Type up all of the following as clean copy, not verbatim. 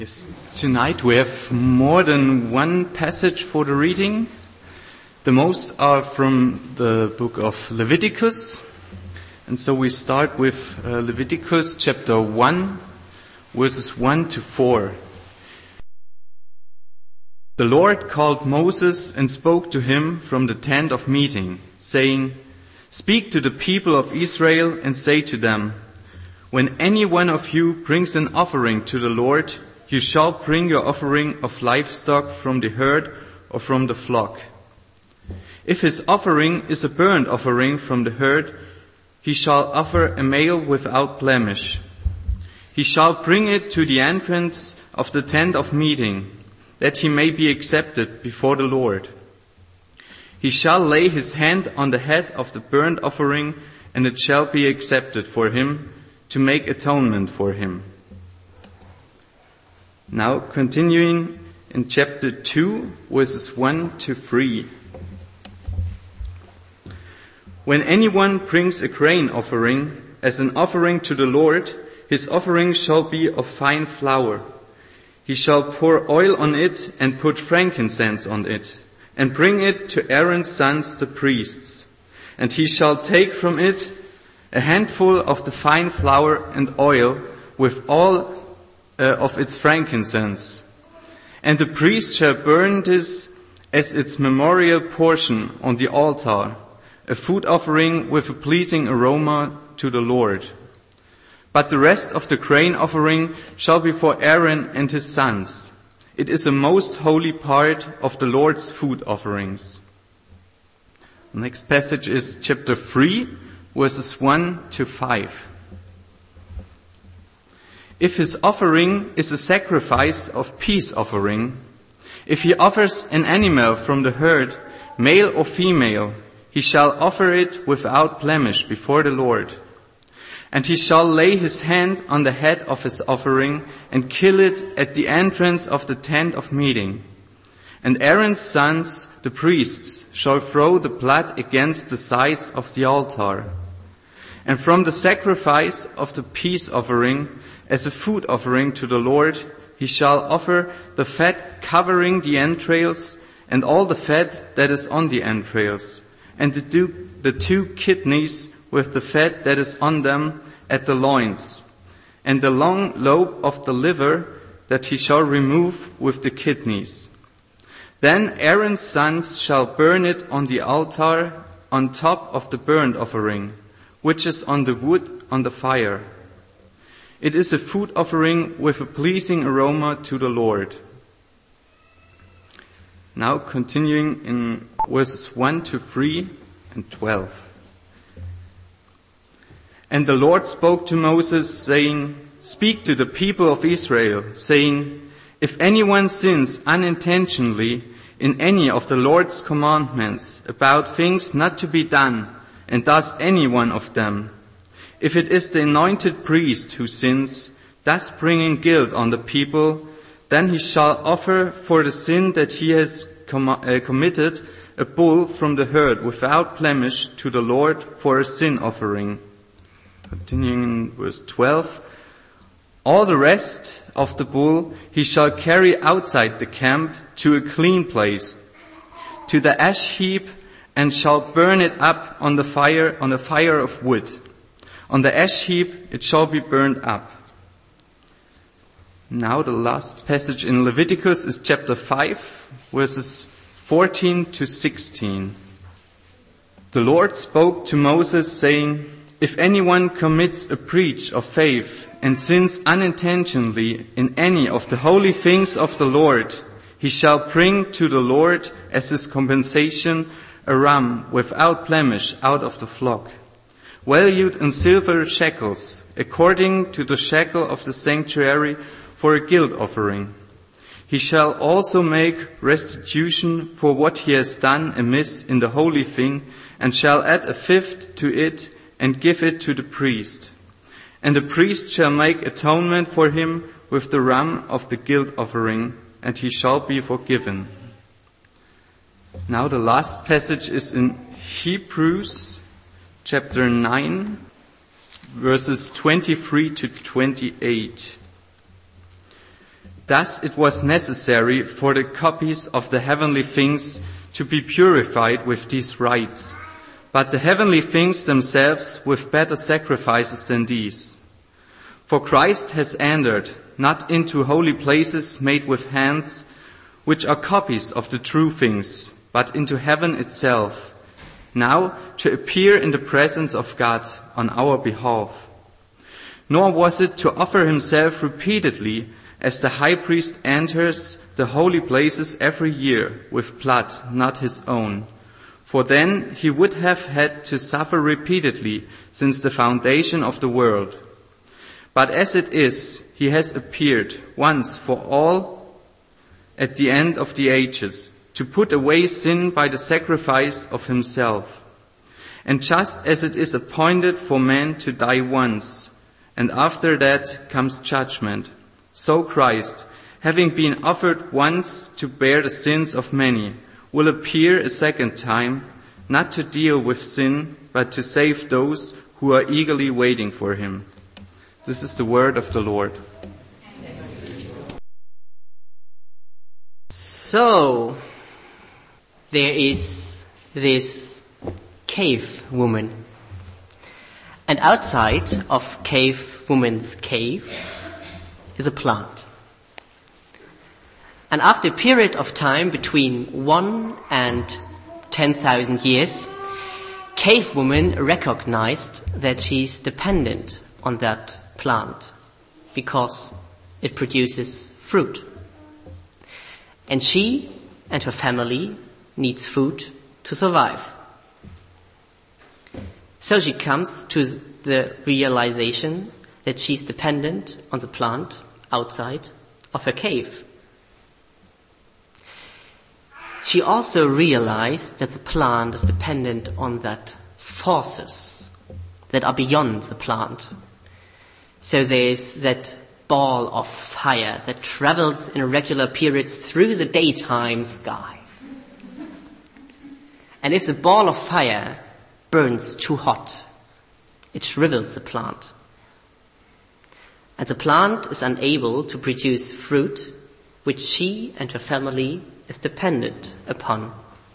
Yes, tonight we have more than one passage for the reading. The most are from the book of Leviticus. And so we start with Leviticus chapter 1, verses 1 to 4. The Lord called Moses and spoke to him from the tent of meeting, saying, "Speak to the people of Israel and say to them, when any one of you brings an offering to the Lord, you shall bring your offering of livestock from the herd or from the flock. If his offering is a burnt offering from the herd, he shall offer a male without blemish. He shall bring it to the entrance of the tent of meeting, that he may be accepted before the Lord. He shall lay his hand on the head of the burnt offering, and it shall be accepted for him to make atonement for him." Now continuing in chapter 2, verses 1 to 3. When anyone brings a grain offering as an offering to the Lord, his offering shall be of fine flour. He shall pour oil on it and put frankincense on it, and bring it to Aaron's sons the priests. And he shall take from it a handful of the fine flour and oil with all of its frankincense. And the priest shall burn this as its memorial portion on the altar, a food offering with a pleasing aroma to the Lord. But the rest of the grain offering shall be for Aaron and his sons. It is a most holy part of the Lord's food offerings. The next passage is chapter 3, verses 1 to 5. If his offering is a sacrifice of peace offering, if he offers an animal from the herd, male or female, he shall offer it without blemish before the Lord. And he shall lay his hand on the head of his offering and kill it at the entrance of the tent of meeting. And Aaron's sons, the priests, shall throw the blood against the sides of the altar. And from the sacrifice of the peace offering, as a food offering to the Lord, he shall offer the fat covering the entrails and all the fat that is on the entrails, and the two kidneys with the fat that is on them at the loins, and the long lobe of the liver that he shall remove with the kidneys. Then Aaron's sons shall burn it on the altar on top of the burnt offering, which is on the wood on the fire. It is a food offering with a pleasing aroma to the Lord. Now continuing in verses 1 to 3 and 12. And the Lord spoke to Moses, saying, "Speak to the people of Israel, saying, if anyone sins unintentionally in any of the Lord's commandments about things not to be done, and does any one of them, if it is the anointed priest who sins, thus bringing guilt on the people, then he shall offer for the sin that he has committed a bull from the herd without blemish to the Lord for a sin offering." Continuing in verse 12. All the rest of the bull he shall carry outside the camp to a clean place, to the ash heap, and shall burn it up on a fire of wood. On the ash heap it shall be burned up. Now the last passage in Leviticus is chapter 5, verses 14 to 16. The Lord spoke to Moses, saying, "If anyone commits a breach of faith and sins unintentionally in any of the holy things of the Lord, he shall bring to the Lord as his compensation a ram without blemish out of the flock, valued in silver shekels, according to the shekel of the sanctuary, for a guilt offering. He shall also make restitution for what he has done amiss in the holy thing, and shall add a fifth to it and give it to the priest. And the priest shall make atonement for him with the ram of the guilt offering, and he shall be forgiven." Now the last passage is in Hebrews chapter 9, verses 23 to 28. Thus it was necessary for the copies of the heavenly things to be purified with these rites, but the heavenly things themselves with better sacrifices than these. For Christ has entered not into holy places made with hands, which are copies of the true things, but into heaven itself, now to appear in the presence of God on our behalf. Nor was it to offer himself repeatedly, as the high priest enters the holy places every year with blood not his own. For then he would have had to suffer repeatedly since the foundation of the world. But as it is, he has appeared once for all at the end of the ages, to put away sin by the sacrifice of himself. And just as it is appointed for man to die once, and after that comes judgment, so Christ, having been offered once to bear the sins of many, will appear a second time, not to deal with sin, but to save those who are eagerly waiting for him. This is the word of the Lord. So, there is this cave woman. And outside of cave woman's cave is a plant. And after a period of time between 1 and 10,000 years, cave woman recognized that she's dependent on that plant because it produces fruit. And she and her family needs food to survive. So she comes to the realization that she's dependent on the plant outside of her cave. She also realized that the plant is dependent on that forces that are beyond the plant. So there's that ball of fire that travels in irregular periods through the daytime sky. And if the ball of fire burns too hot, it shrivels the plant. And the plant is unable to produce fruit which she and her family is dependent upon.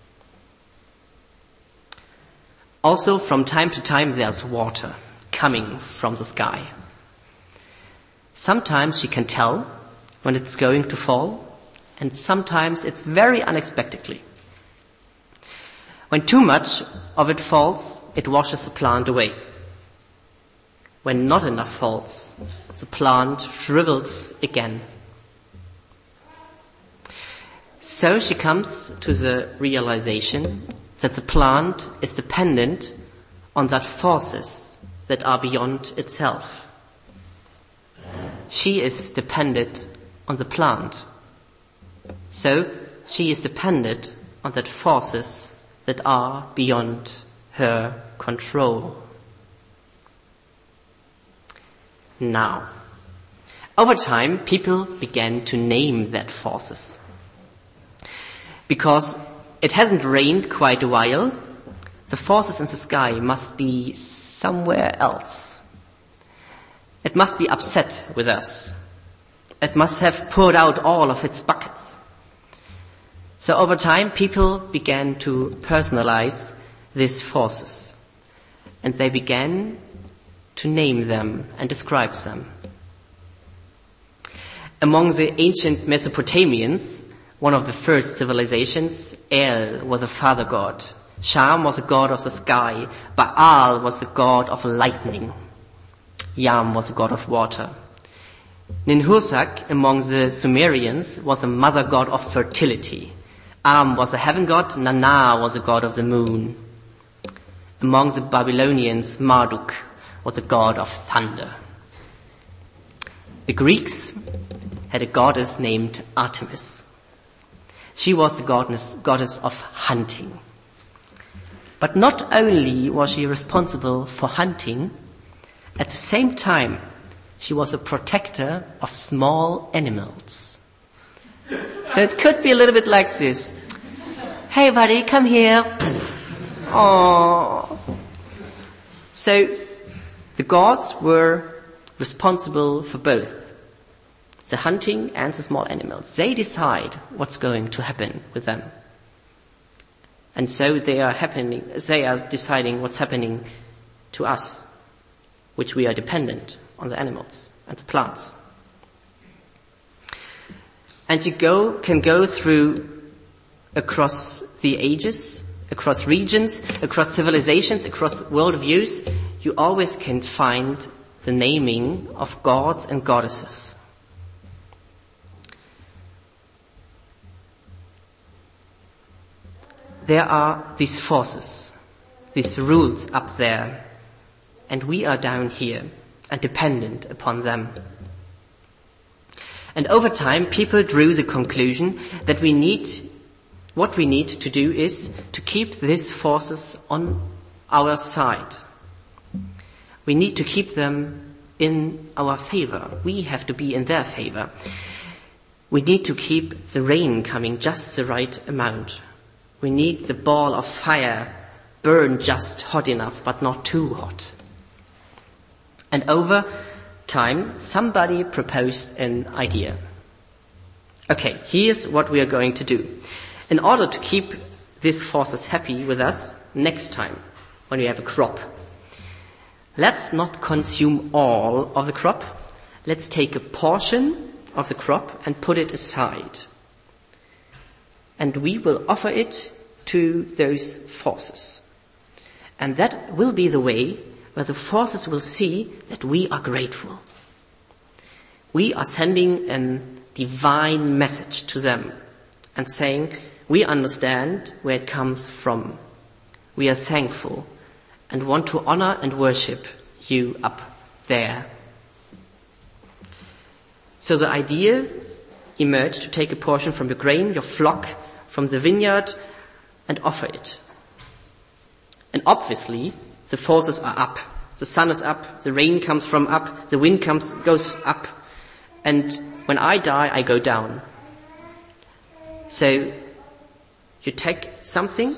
Also, from time to time, there's water coming from the sky. Sometimes she can tell when it's going to fall, and sometimes it's very unexpectedly. When too much of it falls, it washes the plant away. When not enough falls, the plant shrivels again. So she comes to the realization that the plant is dependent on that forces that are beyond itself. She is dependent on the plant. So she is dependent on that forces that are beyond her control. Now, over time, people began to name that forces. Because it hasn't rained quite a while, the forces in the sky must be somewhere else. It must be upset with us. It must have poured out all of its buckets. So over time, people began to personalize these forces. And they began to name them and describe them. Among the ancient Mesopotamians, one of the first civilizations, El was a father god. Sham was a god of the sky. Baal was the god of lightning. Yam was a god of water. Ninhursag among the Sumerians was a mother god of fertility. Am was a heaven god. Nana was a god of the moon. Among the Babylonians, Marduk was a god of thunder. The Greeks had a goddess named Artemis. She was the goddess of hunting. But not only was she responsible for hunting, at the same time, she was a protector of small animals. So it could be a little bit like this. Hey buddy, come here. Aww. So the gods were responsible for both The hunting and the small animals, they decide what's going to happen with them. And so they are deciding what's happening to us, which we are dependent on the animals and the plants. And you can go through across the ages, across regions, across civilizations, across worldviews. You always can find the naming of gods and goddesses. There are these forces, these rules up there, and we are down here and dependent upon them. And over time, people drew the conclusion that what we need to do is to keep these forces on our side. We need to keep them in our favor. We have to be in their favor. We need to keep the rain coming just the right amount. We need the ball of fire burn just hot enough, but not too hot. And over time, somebody proposed an idea. Okay, here's what we are going to do. In order to keep these forces happy with us next time, when we have a crop, let's not consume all of the crop. Let's take a portion of the crop and put it aside. And we will offer it to those forces. And that will be the way where the forces will see that we are grateful. We are sending a divine message to them and saying, we understand where it comes from. We are thankful and want to honor and worship you up there. So the idea emerged to take a portion from your grain, your flock, from the vineyard, and offer it. And obviously, the forces are up. The sun is up, the rain comes from up, the wind goes up, and when I die, I go down. So, you take something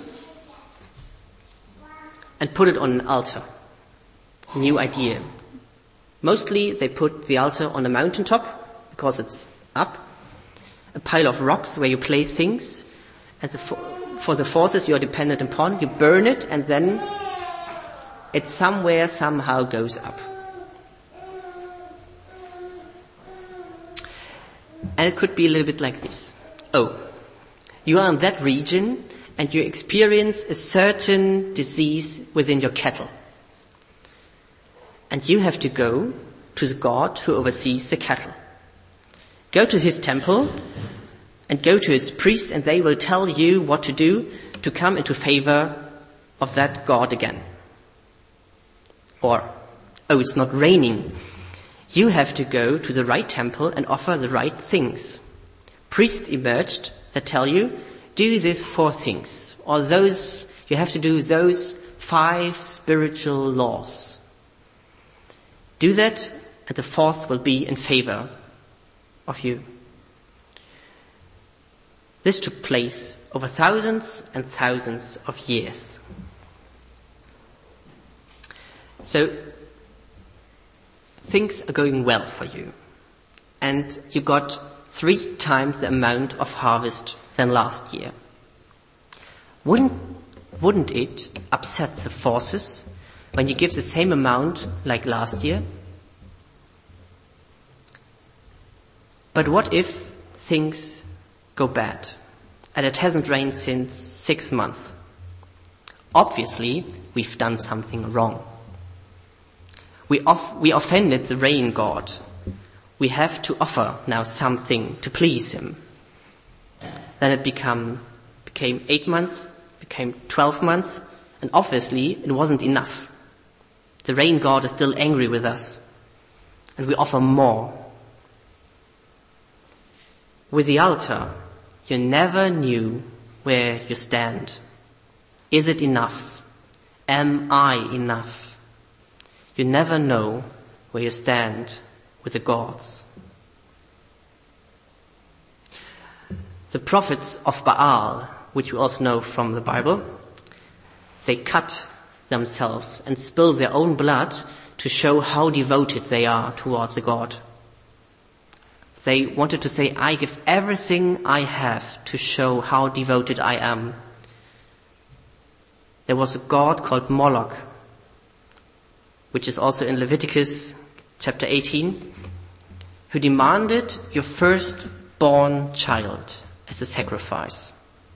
and put it on an altar. A new idea. Mostly, they put the altar on a mountaintop, because it's up. A pile of rocks where you place things. And for the forces you are dependent upon, you burn it, and then it somewhere somehow goes up. And it could be a little bit like this. Oh, you are in that region and you experience a certain disease within your cattle. And you have to go to the god who oversees the cattle. Go to his temple and go to his priest, and they will tell you what to do to come into favor of that god again. Or, oh, it's not raining. You have to go to the right temple and offer the right things. Priests emerged that tell you, do these 4 things. Or you have to do those 5 spiritual laws. Do that, and the force will be in favor of you. This took place over thousands and thousands of years. So, things are going well for you. And you got 3 times the amount of harvest than last year. Wouldn't it upset the forces when you give the same amount like last year? But what if things go bad and it hasn't rained since 6 months? Obviously, we've done something wrong. We offended the rain god. We have to offer now something to please him. Then it became 8 months, became 12 months, and obviously it wasn't enough. The rain god is still angry with us, and we offer more. With the altar, you never knew where you stand. Is it enough? Am I enough? You never know where you stand with the gods. The prophets of Baal, which we also know from the Bible, they cut themselves and spill their own blood to show how devoted they are towards the god. They wanted to say, I give everything I have to show how devoted I am. There was a god called Moloch, which is also in Leviticus chapter 18, who demanded your firstborn child as a sacrifice.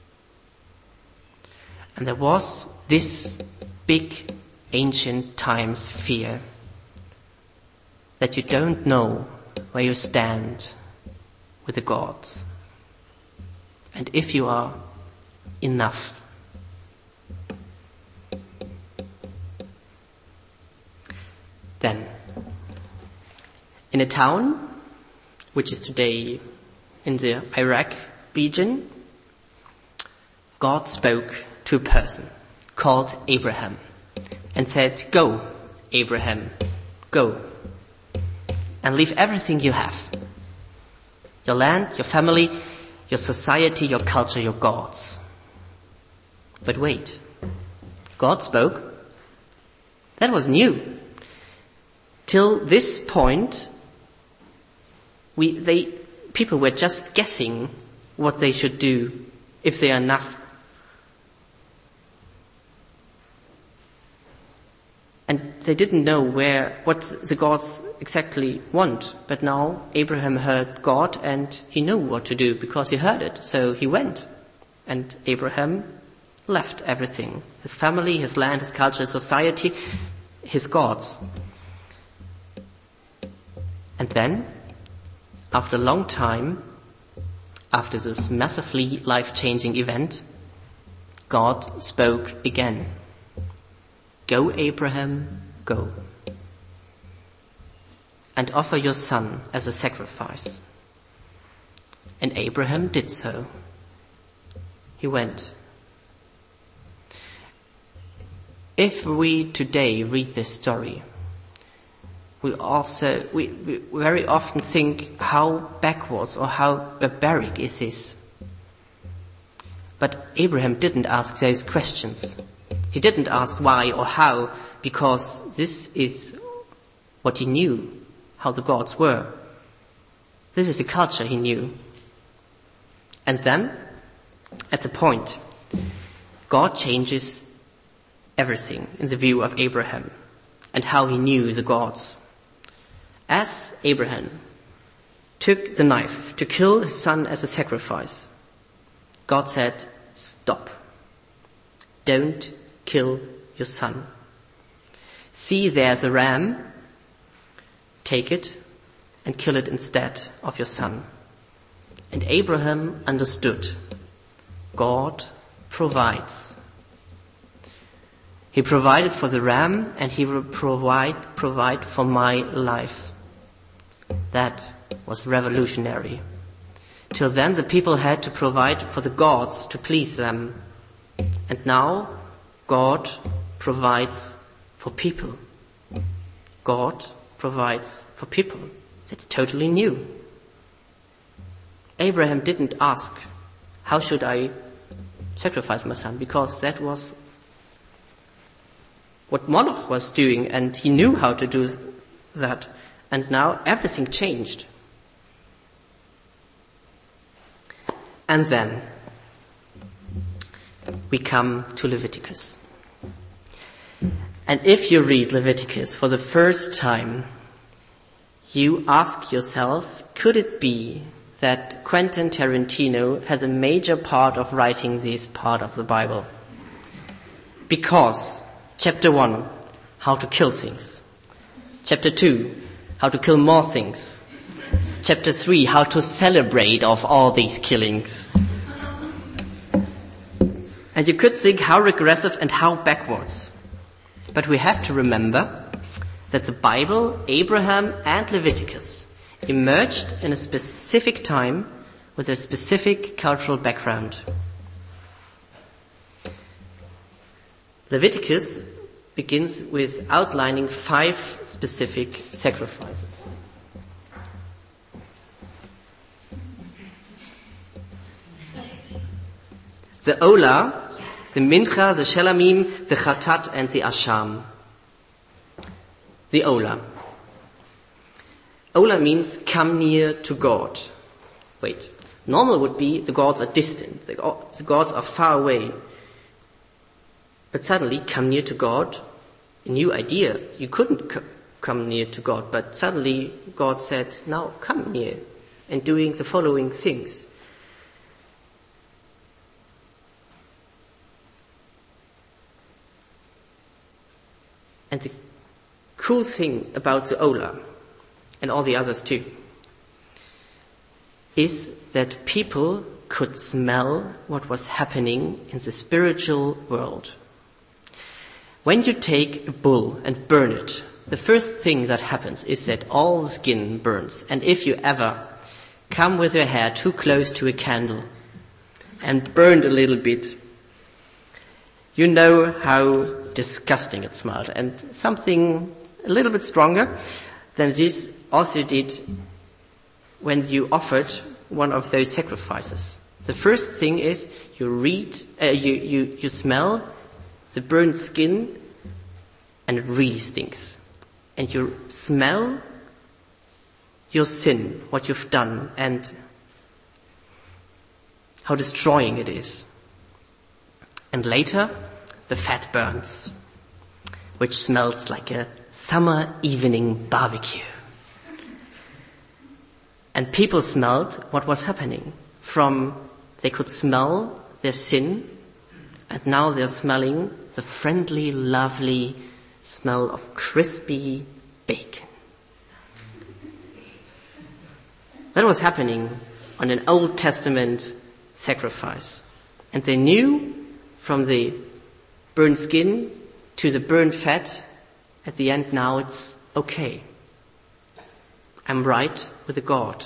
And there was this big ancient times fear that you don't know where you stand with the gods, and if you are enough. Then, in a town which is today in the Iraq region, God spoke to a person called Abraham and said, "Go, Abraham, go, and leave everything you have. Your land, your family, your society, your culture, your gods." But wait, God spoke? That was new. Till this point, people were just guessing what they should do, if they are enough. And they didn't know what the gods exactly want. But now Abraham heard God and he knew what to do because he heard it. So he went. And Abraham left everything. His family, his land, his culture, his society, his gods. And then, after a long time, after this massively life-changing event, God spoke again. "Go, Abraham, go, and offer your son as a sacrifice." And Abraham did so. He went. If we today read this story, we very often think how backwards or how barbaric it is. But Abraham didn't ask those questions. He didn't ask why or how, because this is what he knew, how the gods were. This is the culture he knew. And then, at the point, God changes everything in the view of Abraham and how he knew the gods. As Abraham took the knife to kill his son as a sacrifice, God said, "Stop. Don't kill your son. See, there's a ram. Take it and kill it instead of your son." And Abraham understood. God provides. He provided for the ram and he will provide for my life. That was revolutionary. Till then the people had to provide for the gods to please them. And now God provides for people. God provides for people. That's totally new. Abraham didn't ask, "How should I sacrifice my son?" Because that was what Moloch was doing, and he knew how to do that. And now everything changed. And then we come to Leviticus. And if you read Leviticus for the first time, you ask yourself, could it be that Quentin Tarantino has a major part of writing this part of the Bible? Because chapter 1, how to kill things. Chapter 2, how to kill more things. Chapter 3, how to celebrate of all these killings. And you could think how regressive and how backwards. But we have to remember that the Bible, Abraham and Leviticus emerged in a specific time with a specific cultural background. Leviticus begins with outlining 5 specific sacrifices. The Olah, the Mincha, the Shelamim, the Chatat and the Asham. The Olah. Ola means come near to God. Wait, normal would be the gods are distant, the gods are far away. But suddenly, come near to God, a new idea. You couldn't come near to God, but suddenly God said, now come near, and doing the following things. And the cool thing about the Ola, and all the others too, is that people could smell what was happening in the spiritual world. When you take a bull and burn it, the first thing that happens is that all the skin burns. And if you ever come with your hair too close to a candle and burned a little bit, you know how disgusting it smelled. And something a little bit stronger than this also did when you offered one of those sacrifices. The first thing is you smell the burned skin, and it really stinks. And you smell your sin, what you've done, and how destroying it is. And later, the fat burns, which smells like a summer evening barbecue. And people smelled what was happening. They could smell their sin, and now they're smelling the friendly, lovely smell of crispy bacon. That was happening on an Old Testament sacrifice. And they knew from the burned skin to the burned fat, at the end now it's okay. I'm right with the God.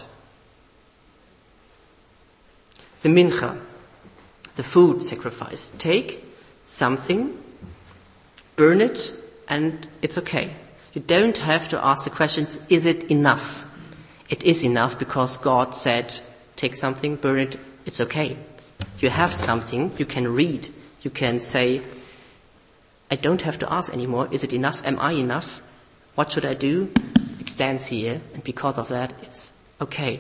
The mincha, the food sacrifice. Take something, burn it, and it's okay. You don't have to ask the questions, is it enough? It is enough because God said, take something, burn it, it's okay. You have something, you can read, you can say, I don't have to ask anymore, is it enough? Am I enough? What should I do? It stands here, and because of that, it's okay.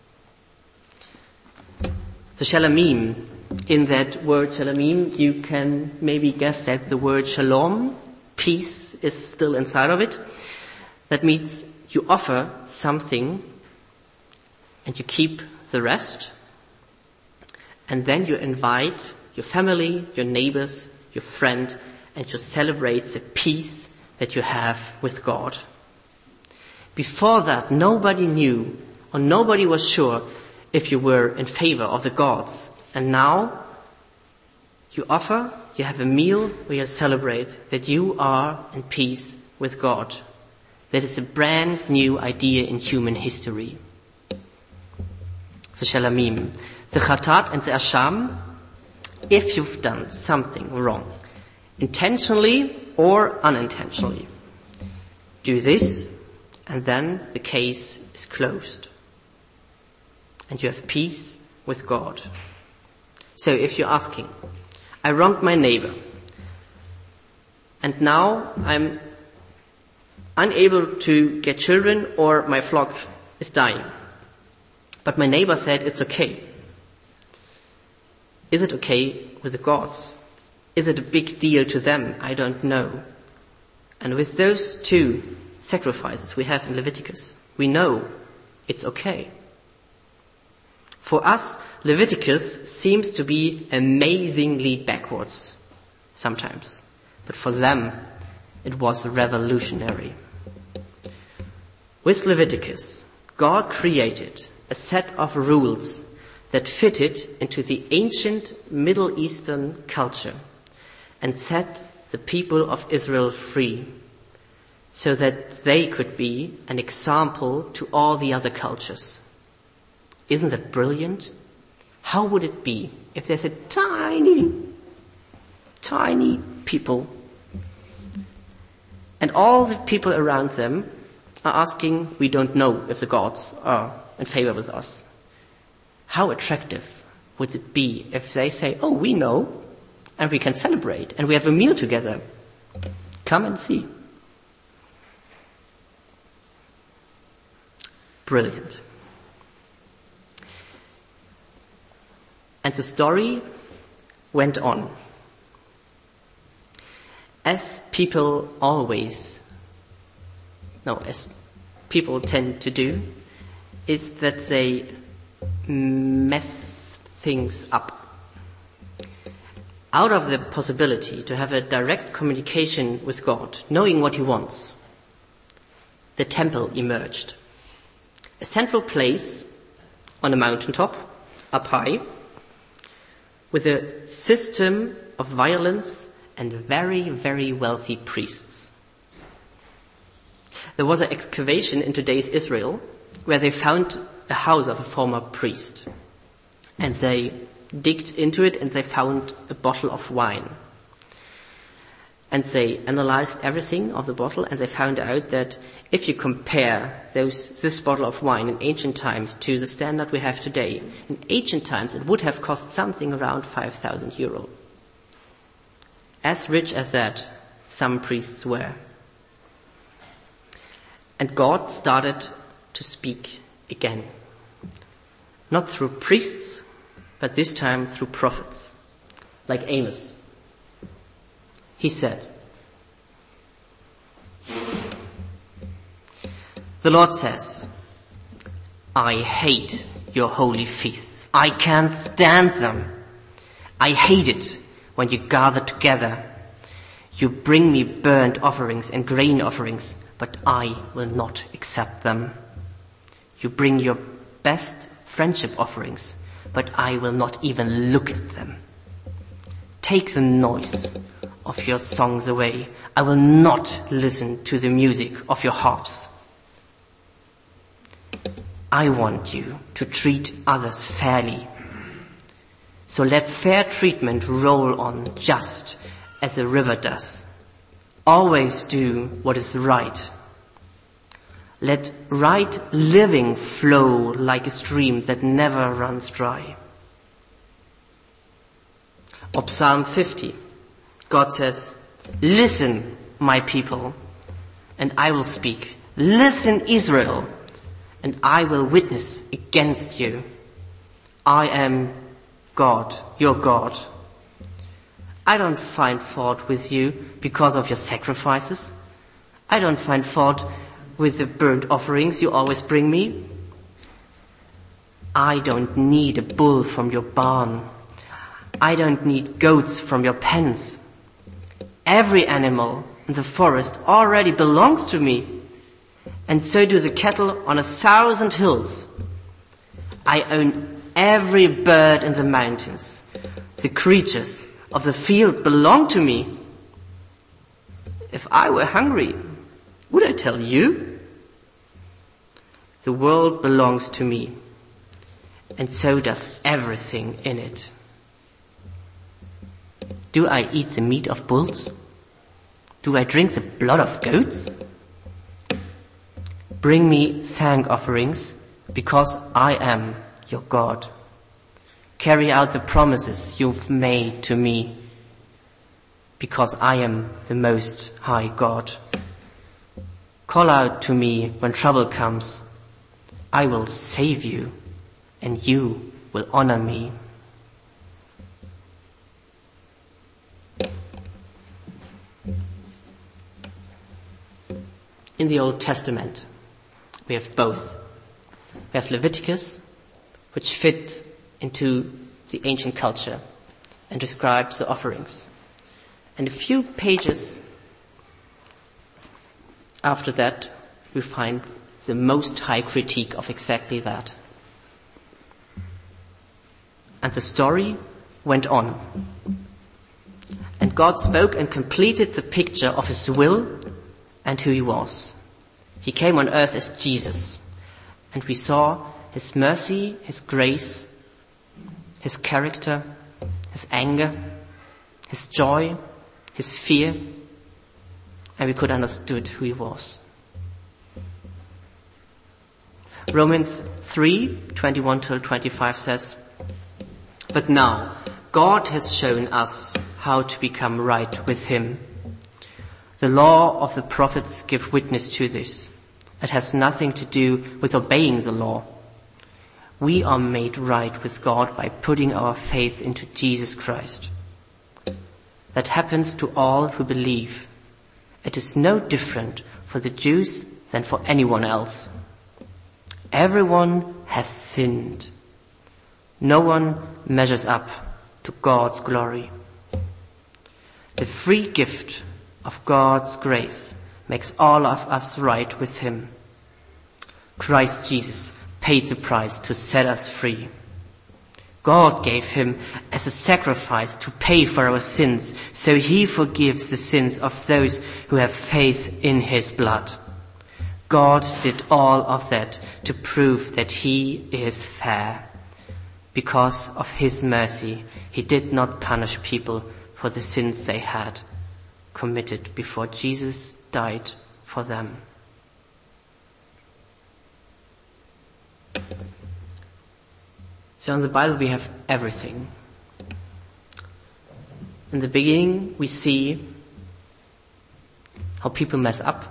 The shalamim, in that word shalamim, you can maybe guess that the word shalom, peace, is still inside of it. That means you offer something and you keep the rest, and then you invite your family, your neighbors, your friend, and you celebrate the peace that you have with God. Before that, nobody knew or nobody was sure if you were in favor of the gods. And now you offer, you have a meal where you celebrate that you are in peace with God. That is a brand new idea in human history. The shalamim, the chatat and the asham, if you've done something wrong, intentionally or unintentionally, do this, and then the case is closed. And you have peace with God. So if you're asking, I wronged my neighbor, and now I'm unable to get children or my flock is dying, but my neighbor said it's okay. Is it okay with the gods? Is it a big deal to them? I don't know. And with those two sacrifices we have in Leviticus, we know it's okay. For us, Leviticus seems to be amazingly backwards sometimes. But for them, it was revolutionary. With Leviticus, God created a set of rules that fitted into the ancient Middle Eastern culture and set the people of Israel free so that they could be an example to all the other cultures. Isn't that brilliant? How would it be if there's a tiny people and all the people around them are asking, we don't know if the gods are in favor with us. How attractive would it be if they say, oh, we know, and we can celebrate, and we have a meal together. Come and see. brilliant. And the story went on. As people tend to do, is that they mess things up. Out of the possibility to have a direct communication with God, knowing what he wants, the temple emerged. A central place on a mountaintop, up high, with a system of violence and very, very wealthy priests. There was an excavation in today's Israel where they found a house of a former priest. And they digged into it and they found a bottle of wine. And they analyzed everything of the bottle and they found out that if you compare this bottle of wine in ancient times to the standard we have today, in ancient times it would have cost something around 5,000 euro. As rich as that, some priests were. And God started to speak again. Not through priests, but this time through prophets, like Amos. He said, "The Lord says, I hate your holy feasts. I can't stand them. I hate it when you gather together. You bring me burnt offerings and grain offerings, but I will not accept them. You bring your best friendship offerings, but I will not even look at them. Take the noise of your songs away. I will not listen to the music of your harps. I want you to treat others fairly. So let fair treatment roll on just as a river does. Always do what is right. Let right living flow like a stream that never runs dry." Or Psalm 50, God says, "Listen, my people, and I will speak. Listen, Israel, and I will witness against you. I am God, your God. I don't find fault with you because of your sacrifices. I don't find fault with the burnt offerings you always bring me. I don't need a bull from your barn. I don't need goats from your pens. Every animal in the forest already belongs to me, and so do the cattle on 1,000 hills. I own every bird in the mountains. The creatures of the field belong to me. If I were hungry, would I tell you? The world belongs to me, and so does everything in it. Do I eat the meat of bulls? Do I drink the blood of goats? Bring me thank offerings, because I am your God. Carry out the promises you've made to me, because I am the Most High God. Call out to me when trouble comes. I will save you, and you will honor me." In the Old Testament, we have both. We have Leviticus, which fit into the ancient culture and describes the offerings. And a few pages after that, we find the Most High critique of exactly that. And the story went on. And God spoke and completed the picture of his will and who he was. He came on earth as Jesus, and we saw his mercy, his grace, his character, his anger, his joy, his fear, and we could understood who he was. Romans 3:21-25 says, "But now God has shown us how to become right with him. The law of the prophets give witness to this, It has nothing to do with obeying the law. We are made right with God by putting our faith into Jesus Christ. That happens to all who believe. It is no different for the Jews than for anyone else. Everyone has sinned. No one measures up to God's glory. The free gift of God's grace makes all of us right with Him. Christ Jesus paid the price to set us free. God gave Him as a sacrifice to pay for our sins, so He forgives the sins of those who have faith in His blood. God did all of that to prove that He is fair. Because of His mercy, He did not punish people for the sins they had committed before Jesus died for them. So in the Bible we have everything. In the beginning we see how people mess up.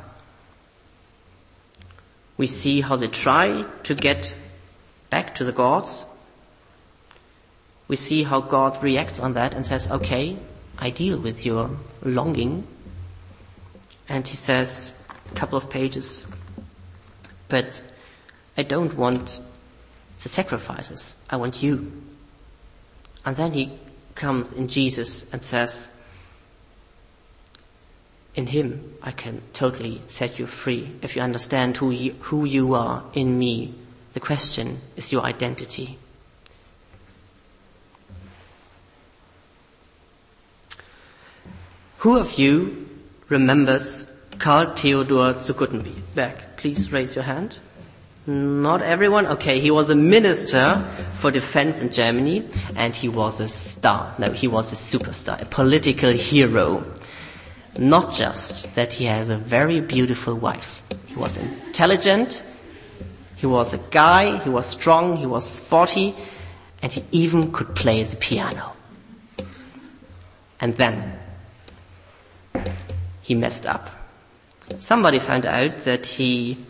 We see how they try to get back to the gods. We see how God reacts on that and says, okay, I deal with your longing. And He says, a couple of pages, but I don't want the sacrifices. I want you. And then He comes in Jesus and says, in Him I can totally set you free. If you understand who you are in me, the question is your identity. Who of you remembers Karl Theodor zu Guttenberg? Please raise your hand. Not everyone? Okay, he was a minister for defense in Germany, and he was a star. No, he was a superstar, a political hero. Not just that he has a very beautiful wife. He was intelligent, he was a guy, he was strong, he was sporty, and he even could play the piano. And then he messed up. Somebody found out that he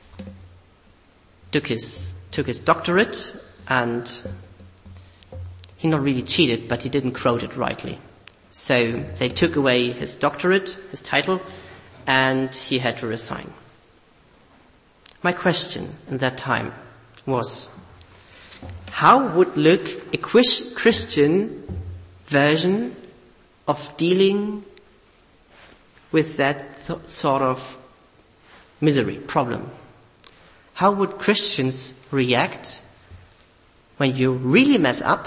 took his doctorate, and he not really cheated, but he didn't quote it rightly. So they took away his doctorate, his title, and he had to resign. My question in that time was, how would look a Christian version of dealing with that sort of misery, problem? How would Christians react when you really mess up?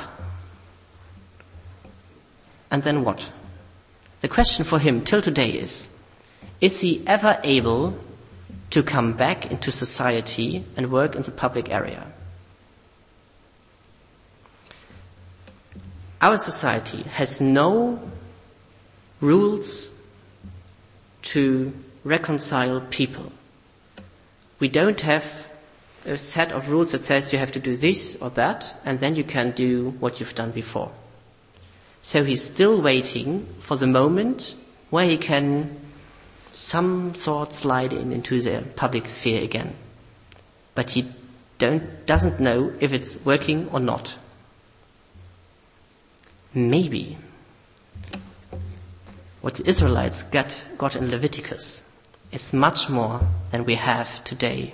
And then what? The question for him till today is he ever able to come back into society and work in the public area? Our society has no rules to reconcile people. We don't have a set of rules that says you have to do this or that, and then you can do what you've done before. So he's still waiting for the moment where he can some sort slide into the public sphere again. But he doesn't know if it's working or not. Maybe what the Israelites got in Leviticus is much more than we have today.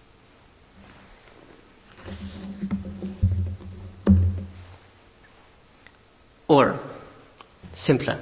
Or, simpler.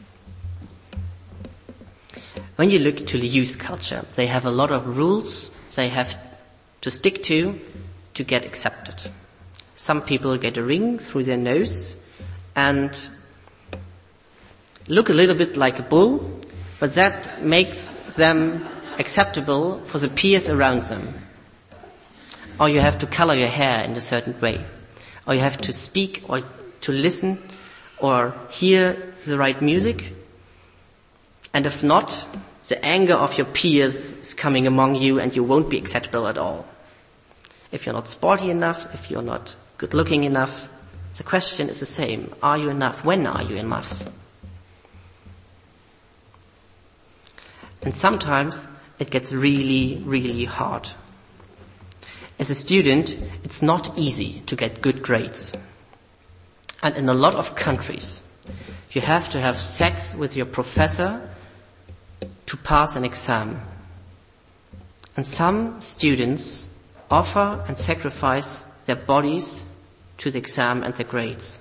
When you look to the youth culture, they have a lot of rules they have to stick to get accepted. Some people get a ring through their nose and look a little bit like a bull, but that makes them acceptable for the peers around them. Or you have to color your hair in a certain way. Or you have to speak or to listen or hear the right music. And if not, the anger of your peers is coming among you and you won't be acceptable at all. If you're not sporty enough, if you're not good looking enough, the question is the same. Are you enough? When are you enough? And sometimes it gets really, really hard. As a student, it's not easy to get good grades. And in a lot of countries, you have to have sex with your professor to pass an exam. And some students offer and sacrifice their bodies to the exam and the grades.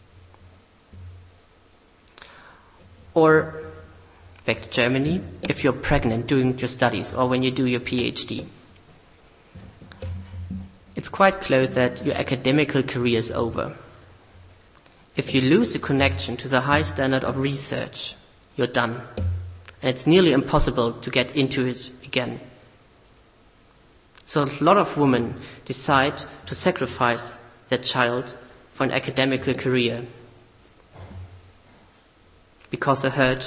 Or, back to Germany, if you're pregnant during your studies or when you do your PhD. It's quite close that your academical career is over. If you lose the connection to the high standard of research, you're done. And it's nearly impossible to get into it again. So a lot of women decide to sacrifice their child for an academical career because they heard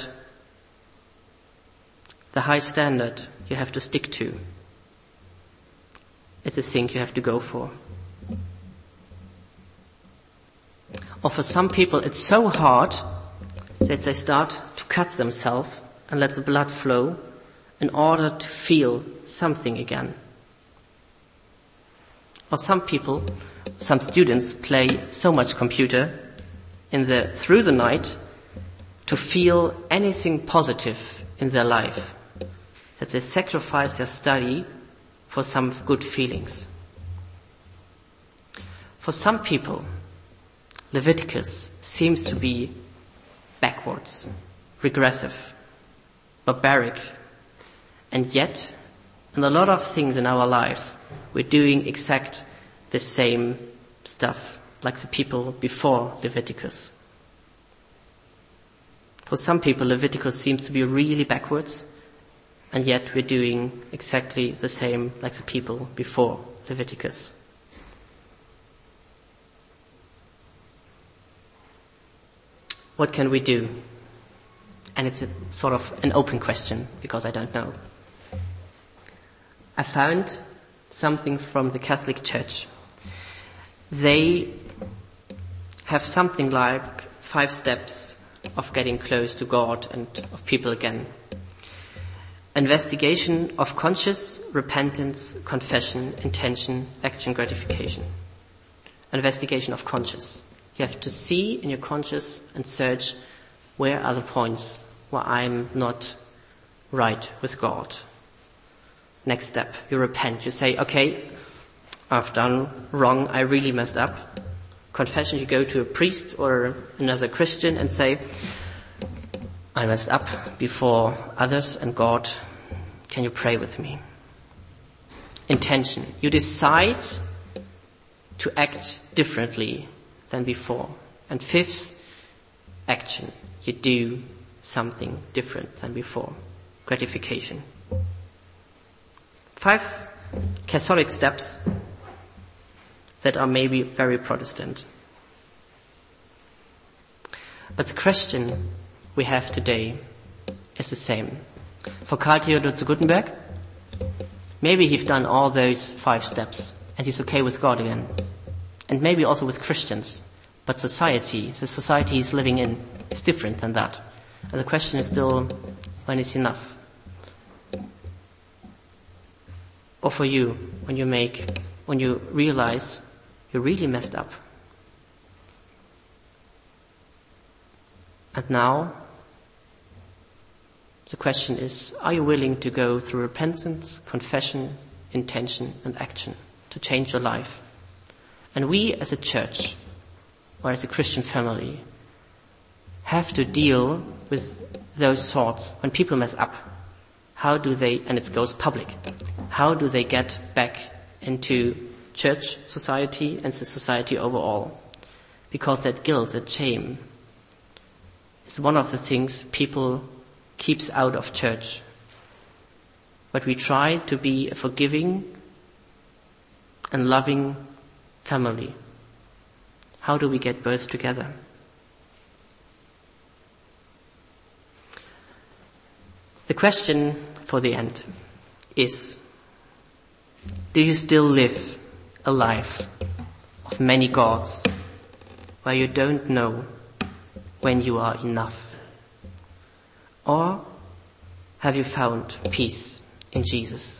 the high standard you have to stick to is the thing you have to go for. Or for some people it's so hard that they start to cut themselves and let the blood flow in order to feel something again. Or some students play so much computer through the night to feel anything positive in their life, that they sacrifice their study for some good feelings. For some people, Leviticus seems to be backwards, regressive, barbaric, and yet, in a lot of things in our life, we're doing exact the same stuff like the people before Leviticus. For some people, Leviticus seems to be really backwards, and yet we're doing exactly the same like the people before Leviticus. What can we do? And it's sort of an open question, because I don't know. I found something from the Catholic Church. They have something like 5 steps of getting close to God and of people again. Investigation of conscience, repentance, confession, intention, action, gratification. Investigation of conscience. You have to see in your conscience and search where are the points where I'm not right with God. Next step, you repent. You say, okay, I've done wrong, I really messed up. Confession, you go to a priest or another Christian and say, I messed up before others and God, can you pray with me? Intention, you decide to act differently than before. And 5th, action, you do something different than before. Gratification. 5 Catholic steps that are maybe very Protestant. But the question we have today is the same. For Karl Theodor zu Guttenberg, maybe he's done all those 5 steps and he's okay with God again. And maybe also with Christians. But the society he's living in is different than that. And the question is still, when is enough? Or for you, when you realize you really messed up. And now, the question is, are you willing to go through repentance, confession, intention, and action to change your life? And we as a church, or as a Christian family, have to deal with those thoughts when people mess up. How do they, and it goes public, how do they get back into church society and the society overall? Because that guilt, that shame, is one of the things people keeps out of church. But we try to be a forgiving and loving family. How do we get both together? The question for the end is, do you still live a life of many gods where you don't know when you are enough? Or have you found peace in Jesus.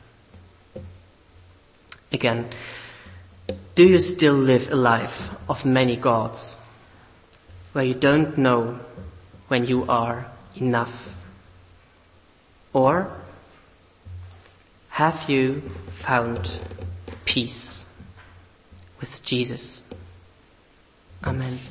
Again, do you still live a life of many gods, where you don't know when you are enough? Or have you found peace with Jesus? Amen.